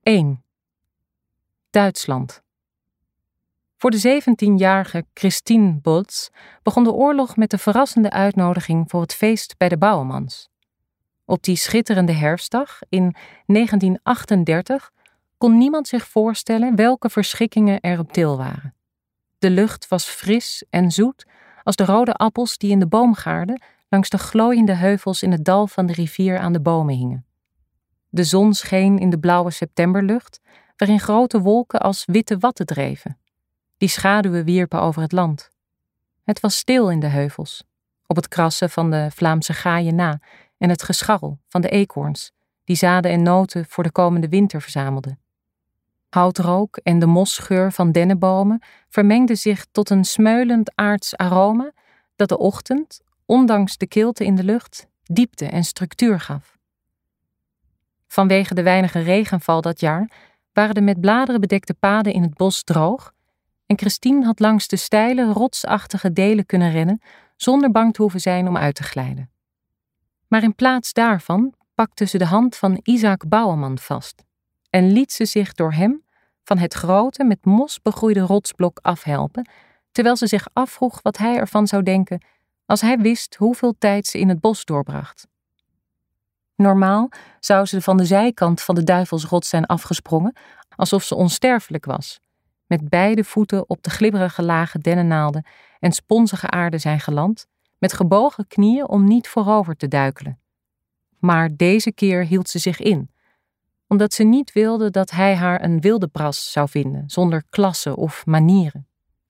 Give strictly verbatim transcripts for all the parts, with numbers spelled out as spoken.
één. Duitsland. Voor de zeventienjarige Christine Boltz begon de oorlog met de verrassende uitnodiging voor het feest bij de Bouwemans. Op die schitterende herfstdag in negentien achtendertig kon niemand zich voorstellen welke verschikkingen er op til waren. De lucht was fris en zoet als de rode appels die in de boomgaarden langs de glooiende heuvels in het dal van de rivier aan de bomen hingen. De zon scheen in de blauwe septemberlucht, waarin grote wolken als witte watten dreven, die schaduwen wierpen over het land. Het was stil in de heuvels, op het krassen van de Vlaamse gaaien na en het gescharrel van de eekhoorns, die zaden en noten voor de komende winter verzamelden. Houtrook en de mosgeur van dennenbomen vermengden zich tot een smeulend aards aroma dat de ochtend, ondanks de kilte in de lucht, diepte en structuur gaf. Vanwege de weinige regenval dat jaar waren de met bladeren bedekte paden in het bos droog en Christine had langs de steile, rotsachtige delen kunnen rennen zonder bang te hoeven zijn om uit te glijden. Maar in plaats daarvan pakte ze de hand van Isaac Bouweman vast en liet ze zich door hem van het grote, met mos begroeide rotsblok afhelpen, terwijl ze zich afvroeg wat hij ervan zou denken als hij wist hoeveel tijd ze in het bos doorbracht. Normaal zou ze van de zijkant van de duivelsrots zijn afgesprongen, alsof ze onsterfelijk was, met beide voeten op de glibberige lage dennennaalden en sponsige aarde zijn geland, met gebogen knieën om niet voorover te duikelen. Maar deze keer hield ze zich in, omdat ze niet wilde dat hij haar een wildebras zou vinden, zonder klasse of manieren.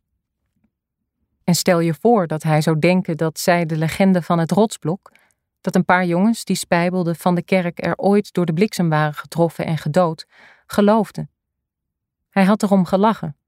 En stel je voor dat hij zou denken dat zij de legende van het rotsblok, dat een paar jongens die spijbelden van de kerk er ooit door de bliksem waren getroffen en gedood, geloofden. Hij had erom gelachen.